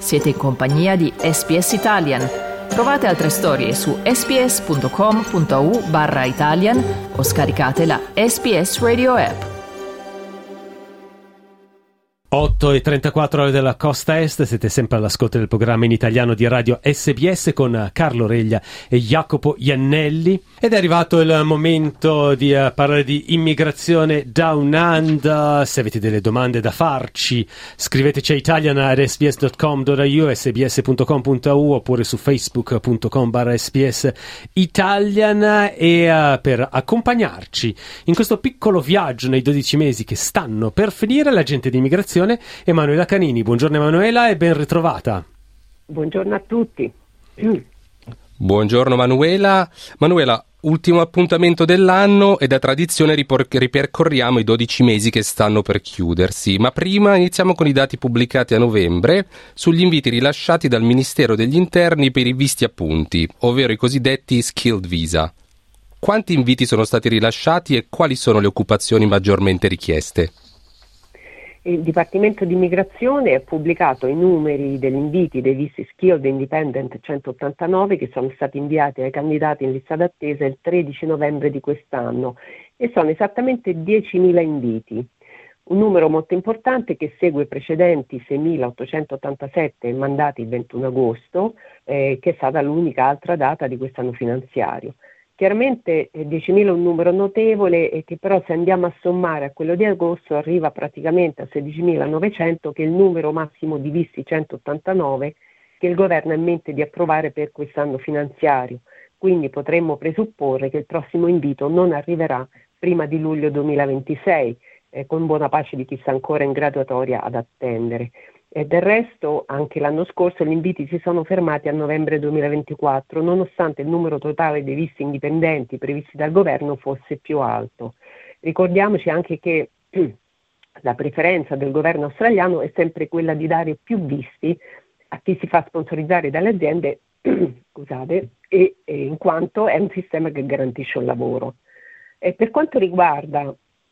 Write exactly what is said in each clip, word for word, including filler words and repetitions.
Siete in compagnia di S B S Italian. Trovate altre storie su sbs.com.au barra Italian o scaricate la S B S Radio app. otto e trentaquattro ore della costa est, siete sempre all'ascolto del programma in italiano di Radio S B S con Carlo Reglia e Jacopo Iannelli, ed è arrivato il momento di uh, parlare di immigrazione down under. Se avete delle domande da farci, scriveteci a italian at sbs dot com dot a u, sbs punto com punto a u, oppure su facebook punto com barra sbs italian. E uh, per accompagnarci in questo piccolo viaggio nei dodici mesi che stanno per finire, l'agente di immigrazione Emanuela Canini. Buongiorno Emanuela e ben ritrovata. Buongiorno a tutti. Buongiorno Manuela. Manuela, ultimo appuntamento dell'anno e da tradizione ripor- ripercorriamo i dodici mesi che stanno per chiudersi, ma prima iniziamo con i dati pubblicati a novembre sugli inviti rilasciati dal Ministero degli Interni per i visti a punti, ovvero i cosiddetti skilled visa. Quanti inviti sono stati rilasciati e quali sono le occupazioni maggiormente richieste? Il Dipartimento di Immigrazione ha pubblicato i numeri degli inviti dei visti Skilled Independent centottantanove che sono stati inviati ai candidati in lista d'attesa il tredici novembre di quest'anno, e sono esattamente diecimila inviti, un numero molto importante che segue i precedenti seimilaottocentottantasette mandati il ventuno agosto, eh, che è stata l'unica altra data di quest'anno finanziario. Chiaramente eh, diecimila è un numero notevole e che però, se andiamo a sommare a quello di agosto, arriva praticamente a sedicimilanovecento, che è il numero massimo di visti centottantanove che il governo ha in mente di approvare per quest'anno finanziario. Quindi potremmo presupporre che il prossimo invito non arriverà prima di luglio duemilaventisei, eh, con buona pace di chi sta ancora in graduatoria ad attendere. E del resto, anche l'anno scorso gli inviti si sono fermati a novembre duemilaventiquattro, nonostante il numero totale dei visti indipendenti previsti dal governo fosse più alto. Ricordiamoci anche che la preferenza del governo australiano è sempre quella di dare più visti a chi si fa sponsorizzare dalle aziende, scusate, e, e in quanto è un sistema che garantisce un lavoro. E per quanto riguarda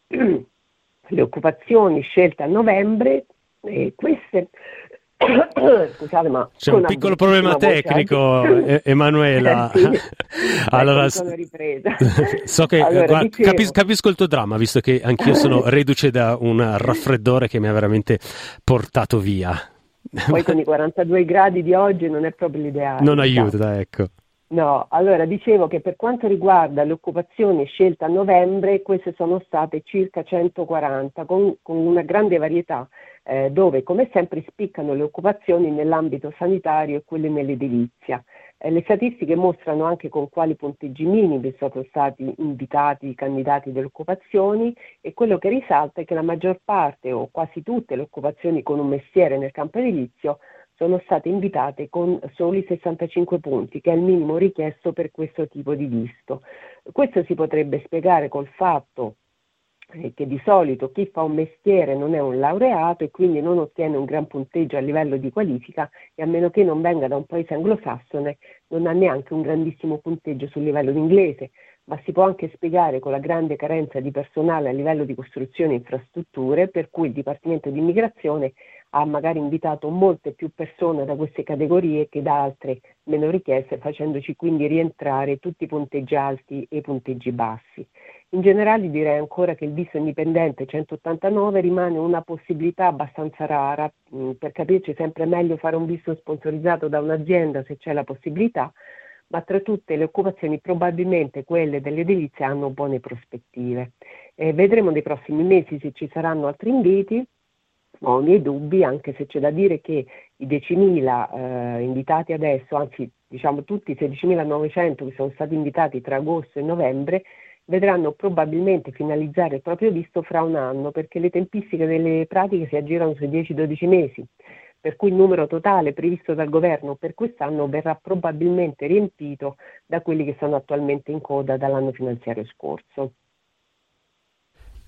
le occupazioni scelte a novembre, E queste scusate, ma c'è un piccolo problema tecnico, eh, Emanuela. Eh, sì. Allora, sono ripresa. So che allora, guarda, dicevo... capis- capisco il tuo dramma, visto che anch'io sono reduce da un raffreddore che mi ha veramente portato via. Poi con i quarantadue gradi di oggi non è proprio l'ideale. Non aiuta, ecco. No, allora dicevo che per quanto riguarda le occupazioni scelte a novembre, queste sono state circa centoquaranta, con, con una grande varietà, eh, dove come sempre spiccano le occupazioni nell'ambito sanitario e quelle nell'edilizia. Eh, le statistiche mostrano anche con quali punteggi minimi sono stati invitati i candidati delle occupazioni, e quello che risalta è che la maggior parte o quasi tutte le occupazioni con un mestiere nel campo edilizio sono state invitate con soli sessantacinque punti, che è il minimo richiesto per questo tipo di visto. Questo si potrebbe spiegare col fatto eh, che di solito chi fa un mestiere non è un laureato e quindi non ottiene un gran punteggio a livello di qualifica, e a meno che non venga da un paese anglosassone non ha neanche un grandissimo punteggio sul livello di inglese. Ma si può anche spiegare con la grande carenza di personale a livello di costruzione e infrastrutture, per cui il Dipartimento di Immigrazione ha magari invitato molte più persone da queste categorie che da altre meno richieste, facendoci quindi rientrare tutti i punteggi alti e i punteggi bassi. In generale direi ancora che il visto indipendente centottantanove rimane una possibilità abbastanza rara. Per capirci, è sempre meglio fare un visto sponsorizzato da un'azienda se c'è la possibilità, ma tra tutte le occupazioni probabilmente quelle dell'edilizia hanno buone prospettive. Eh, vedremo nei prossimi mesi se ci saranno altri inviti. Ho i miei dubbi, anche se c'è da dire che i diecimila eh, invitati adesso, anzi diciamo tutti i sedicimilanovecento che sono stati invitati tra agosto e novembre, vedranno probabilmente finalizzare il proprio visto fra un anno, perché le tempistiche delle pratiche si aggirano sui dieci dodici mesi, per cui il numero totale previsto dal governo per quest'anno verrà probabilmente riempito da quelli che sono attualmente in coda dall'anno finanziario scorso.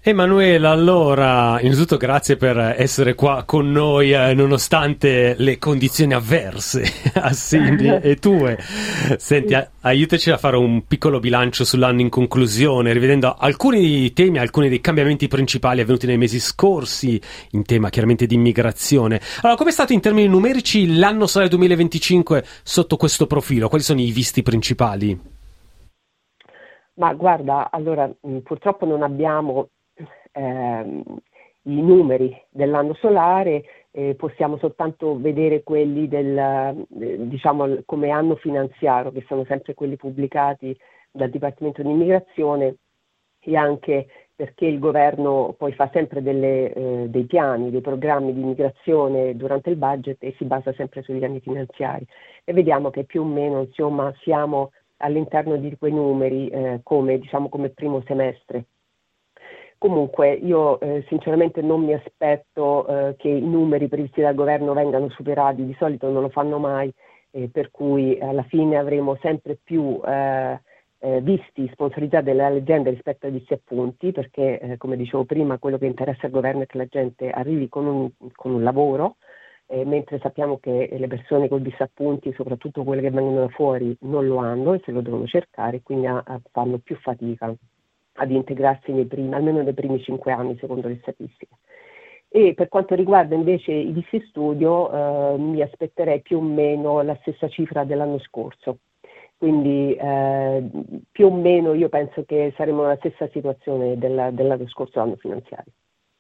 Emanuela, allora, innanzitutto grazie per essere qua con noi eh, nonostante le condizioni avverse a Cindy e tue. Senti, a- aiutaci a fare un piccolo bilancio sull'anno in conclusione, rivedendo alcuni temi, alcuni dei cambiamenti principali avvenuti nei mesi scorsi in tema chiaramente di immigrazione. Allora, com'è stato in termini numerici l'anno solare duemilaventicinque sotto questo profilo? Quali sono i visti principali? Ma guarda, allora mh, purtroppo non abbiamo ehm, i numeri dell'anno solare, eh, possiamo soltanto vedere quelli del, eh, diciamo, come anno finanziario, che sono sempre quelli pubblicati dal Dipartimento di Immigrazione, e anche perché il governo poi fa sempre delle, eh, dei piani, dei programmi di immigrazione durante il budget e si basa sempre sugli anni finanziari. E vediamo che più o meno, insomma, siamo all'interno di quei numeri eh, come, diciamo, come primo semestre. Comunque io eh, sinceramente non mi aspetto eh, che i numeri previsti dal governo vengano superati, di solito non lo fanno mai, eh, per cui alla fine avremo sempre più eh, eh, visti sponsorizzati dalle leggende rispetto ai visti appunti, perché eh, come dicevo prima quello che interessa al governo è che la gente arrivi con un, con un lavoro, eh, mentre sappiamo che le persone con visti appunti, soprattutto quelle che vengono da fuori, non lo hanno e se lo devono cercare, quindi a, a fanno più fatica ad integrarsi nei primi, almeno nei primi cinque anni secondo le statistiche. E per quanto riguarda invece i visti studio eh, mi aspetterei più o meno la stessa cifra dell'anno scorso, quindi eh, più o meno io penso che saremo nella stessa situazione della, dell'anno scorso anno finanziario.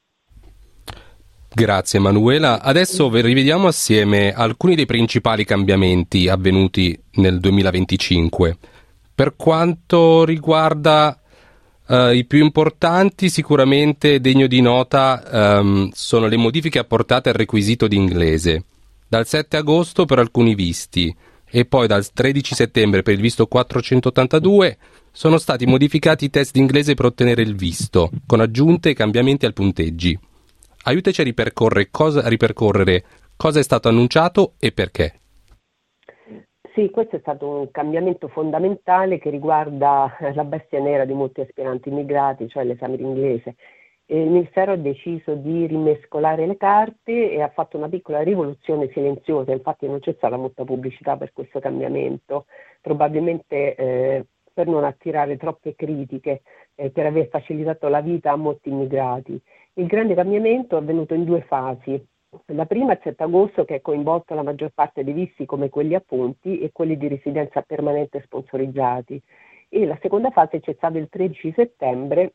Grazie Emanuela. Adesso rivediamo assieme alcuni dei principali cambiamenti avvenuti nel duemilaventicinque. Per quanto riguarda Uh, i più importanti, sicuramente degno di nota um, sono le modifiche apportate al requisito di inglese. Dal sette agosto per alcuni visti e poi dal tredici settembre per il visto quattrocentottantadue sono stati modificati i test di inglese per ottenere il visto, con aggiunte e cambiamenti al punteggi. Aiutaci a ripercorrere cosa, a ripercorrere cosa è stato annunciato e perché. Sì, questo è stato un cambiamento fondamentale che riguarda la bestia nera di molti aspiranti immigrati, cioè l'esame d'inglese. E il Ministero ha deciso di rimescolare le carte e ha fatto una piccola rivoluzione silenziosa, infatti non c'è stata molta pubblicità per questo cambiamento, probabilmente eh, per non attirare troppe critiche, eh, per aver facilitato la vita a molti immigrati. Il grande cambiamento è avvenuto in due fasi. La prima è il sette agosto, che ha coinvolto la maggior parte dei visti come quelli a punti e quelli di residenza permanente sponsorizzati, e la seconda fase c'è stato il tredici settembre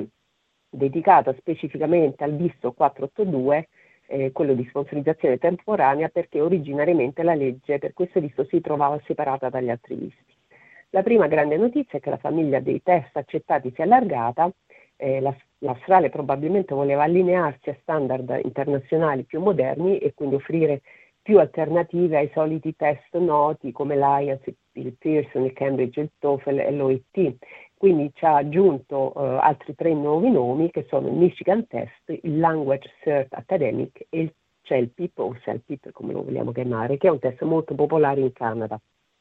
dedicata specificamente al visto quattrocentottantadue, eh, quello di sponsorizzazione temporanea, perché originariamente la legge per questo visto si trovava separata dagli altri visti. La prima grande notizia è che la famiglia dei test accettati si è allargata. Eh, la, l'Australia probabilmente voleva allinearsi a standard internazionali più moderni e quindi offrire più alternative ai soliti test noti come l'I E L T S, il Pearson, il Cambridge, il TOEFL e l'O I T. Quindi ci ha aggiunto eh, altri tre nuovi nomi, che sono il Michigan Test, il Language Cert Academic e il CELPIP o CELPIP, come lo vogliamo chiamare, che è un test molto popolare in Canada.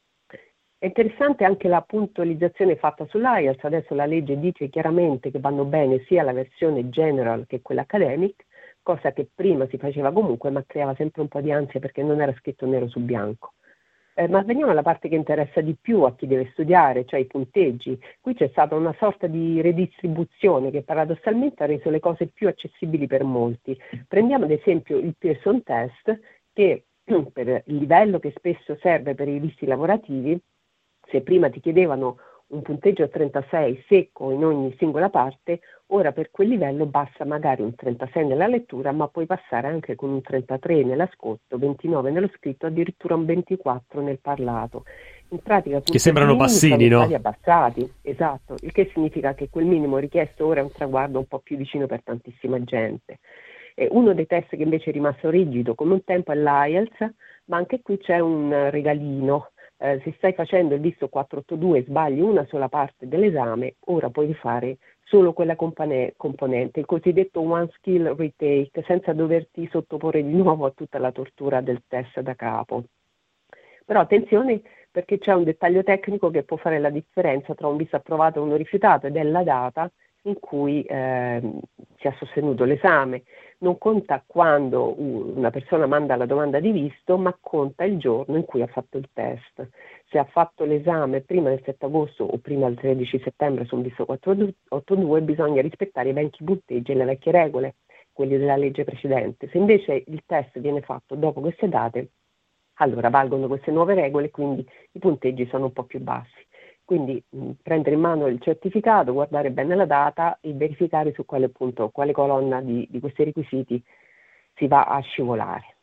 È interessante anche la puntualizzazione fatta sull'I E L T S. Adesso la legge dice chiaramente che vanno bene sia la versione general che quella academic, cosa che prima si faceva comunque ma creava sempre un po' di ansia perché non era scritto nero su bianco. Eh, ma veniamo alla parte che interessa di più a chi deve studiare, cioè i punteggi. Qui c'è stata una sorta di redistribuzione che paradossalmente ha reso le cose più accessibili per molti. Prendiamo ad esempio il Pearson Test, che per il livello che spesso serve per i visti lavorativi, se prima ti chiedevano un punteggio trentasei secco in ogni singola parte, ora per quel livello basta magari un trentasei nella lettura, ma puoi passare anche con un trentatré nell'ascolto, ventinove nello scritto, addirittura un ventiquattro nel parlato. In pratica che sembrano bassini, sono no? stati abbassati, esatto, il che significa che quel minimo richiesto ora è un traguardo un po' più vicino per tantissima gente. Eh, uno dei test che invece è rimasto rigido come un tempo è l'I E L T S, ma anche qui c'è un regalino. Eh, se stai facendo il visto quattrocentottantadue e sbagli una sola parte dell'esame, ora puoi fare solo quella compone- componente, il cosiddetto one skill retake, senza doverti sottoporre di nuovo a tutta la tortura del test da capo. Però attenzione, perché c'è un dettaglio tecnico che può fare la differenza tra un visto approvato e uno rifiutato, ed è la data in cui eh, si è sostenuto l'esame. Non conta quando una persona manda la domanda di visto, ma conta il giorno in cui ha fatto il test. Se ha fatto l'esame prima del sette agosto o prima del tredici settembre su un visto quattrocentottantadue, bisogna rispettare i vecchi punteggi e le vecchie regole, quelli della legge precedente. Se invece il test viene fatto dopo queste date, allora valgono queste nuove regole, quindi i punteggi sono un po' più bassi. Quindi mh, prendere in mano il certificato, guardare bene la data e verificare su quale punto, quale colonna di, di questi requisiti si va a scivolare.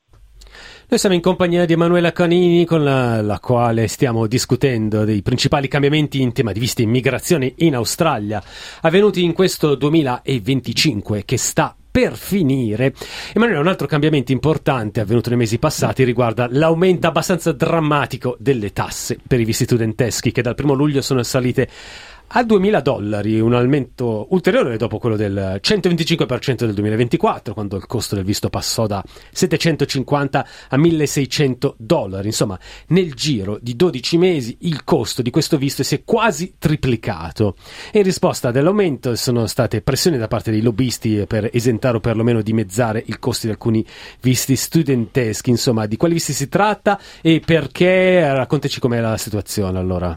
Noi siamo in compagnia di Emanuela Canini, con la, la quale stiamo discutendo dei principali cambiamenti in tema di vista immigrazione in Australia, avvenuti in questo duemilaventicinque che sta per finire. Emanuele, un altro cambiamento importante avvenuto nei mesi passati riguarda l'aumento abbastanza drammatico delle tasse per i visti studenteschi, che dal primo luglio sono salite a duemila dollari, un aumento ulteriore dopo quello del centoventicinque per cento del duemilaventiquattro, quando il costo del visto passò da settecentocinquanta a milleseicento dollari. Insomma, nel giro di dodici mesi il costo di questo visto si è quasi triplicato. E in risposta dell'aumento sono state pressioni da parte dei lobbisti per esentare o perlomeno dimezzare i costi di alcuni visti studenteschi. Insomma, di quali visti si tratta e perché? Raccontaci com'è la situazione allora.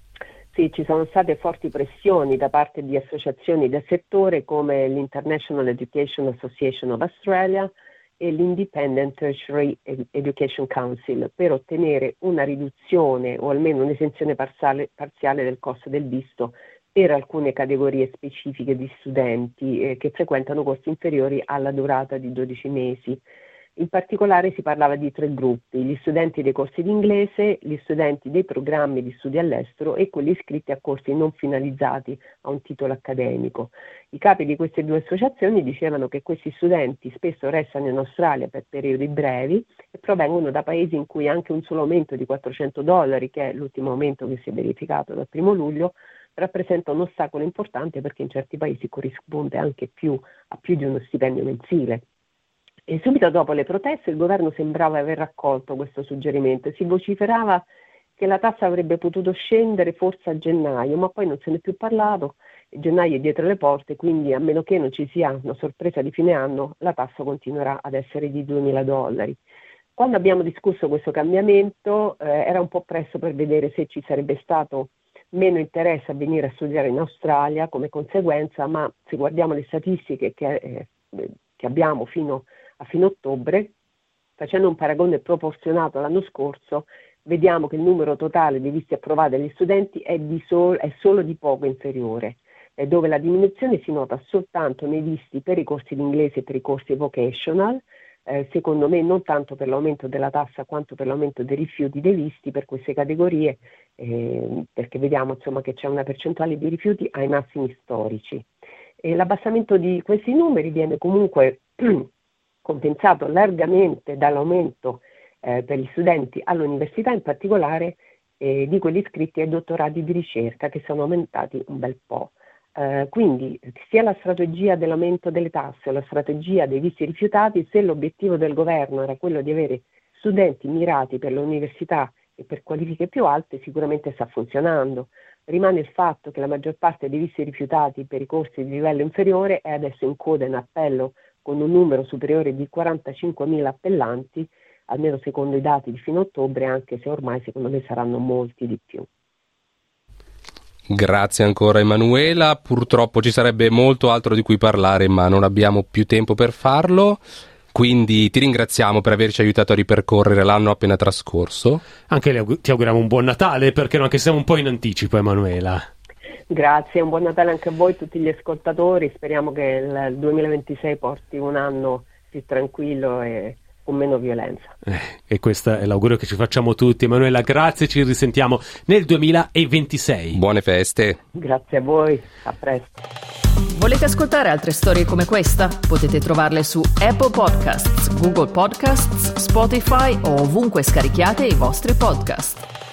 Sì, ci sono state forti pressioni da parte di associazioni del settore come l'International Education Association of Australia e l'Independent Tertiary Education Council per ottenere una riduzione o almeno un'esenzione parziale, parziale del costo del visto per alcune categorie specifiche di studenti eh, che frequentano corsi inferiori alla durata di dodici mesi. In particolare si parlava di tre gruppi: gli studenti dei corsi di inglese, gli studenti dei programmi di studio all'estero e quelli iscritti a corsi non finalizzati a un titolo accademico. I capi di queste due associazioni dicevano che questi studenti spesso restano in Australia per periodi brevi e provengono da paesi in cui anche un solo aumento di quattrocento dollari, che è l'ultimo aumento che si è verificato dal primo luglio, rappresenta un ostacolo importante, perché in certi paesi corrisponde anche più a più di uno stipendio mensile. E subito dopo le proteste il governo sembrava aver raccolto questo suggerimento e si vociferava che la tassa avrebbe potuto scendere forse a gennaio, ma poi non se ne è più parlato. Gennaio è dietro le porte, quindi a meno che non ci sia una sorpresa di fine anno, la tassa continuerà ad essere di duemila dollari. Quando abbiamo discusso questo cambiamento eh, era un po' presto per vedere se ci sarebbe stato meno interesse a venire a studiare in Australia come conseguenza, ma se guardiamo le statistiche che, eh, che abbiamo fino a fine ottobre, facendo un paragone proporzionato all'anno scorso, vediamo che il numero totale di visti approvati agli studenti è, di sol- è solo di poco inferiore, eh, dove la diminuzione si nota soltanto nei visti per i corsi di inglese e per i corsi vocational, eh, secondo me non tanto per l'aumento della tassa quanto per l'aumento dei rifiuti dei visti per queste categorie, eh, perché vediamo insomma che c'è una percentuale di rifiuti ai massimi storici. E l'abbassamento di questi numeri viene comunque compensato largamente dall'aumento eh, per gli studenti all'università, in particolare eh, di quelli iscritti ai dottorati di ricerca, che sono aumentati un bel po'. Eh, quindi sia la strategia dell'aumento delle tasse o la strategia dei visti rifiutati, se l'obiettivo del governo era quello di avere studenti mirati per l'università e per qualifiche più alte, sicuramente sta funzionando. Rimane il fatto che la maggior parte dei visti rifiutati per i corsi di livello inferiore è adesso in coda in appello, con un numero superiore di quarantacinquemila appellanti, almeno secondo i dati di fine ottobre, anche se ormai secondo me saranno molti di più. Grazie ancora Emanuela, purtroppo ci sarebbe molto altro di cui parlare, ma non abbiamo più tempo per farlo, quindi ti ringraziamo per averci aiutato a ripercorrere l'anno appena trascorso. Anche ti auguriamo un buon Natale, perché anche se siamo un po' in anticipo, Emanuela. Grazie, un buon Natale anche a voi, tutti gli ascoltatori. Speriamo che il duemilaventisei porti un anno più tranquillo e con meno violenza. Eh, e questo è l'augurio che ci facciamo tutti. Emanuela, grazie, ci risentiamo nel duemilaventisei. Buone feste. Grazie a voi, a presto. Volete ascoltare altre storie come questa? Potete trovarle su Apple Podcasts, Google Podcasts, Spotify o ovunque scarichiate i vostri podcast.